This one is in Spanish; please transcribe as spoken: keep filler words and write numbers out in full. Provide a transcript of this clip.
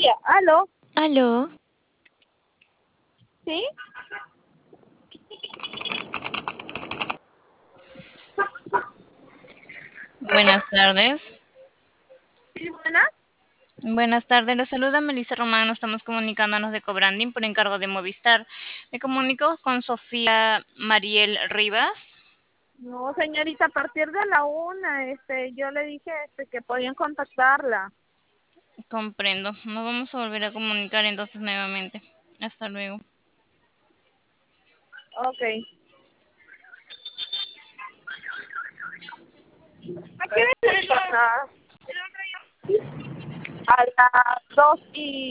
día. ¿Aló? Aló, ¿Sí? Buenas tardes. ¿Sí, buenas? Buenas tardes, les saluda Melissa Román. Nos estamos comunicándonos de Cobranding por encargo de Movistar. Me comunico con Sofía Mariel Rivas. No, señorita, a partir de la una, este, yo le dije este, que podían contactarla. Comprendo. Nos vamos a volver a comunicar entonces nuevamente. Hasta luego. Ok. ¿A qué hora se pasar? A las dos y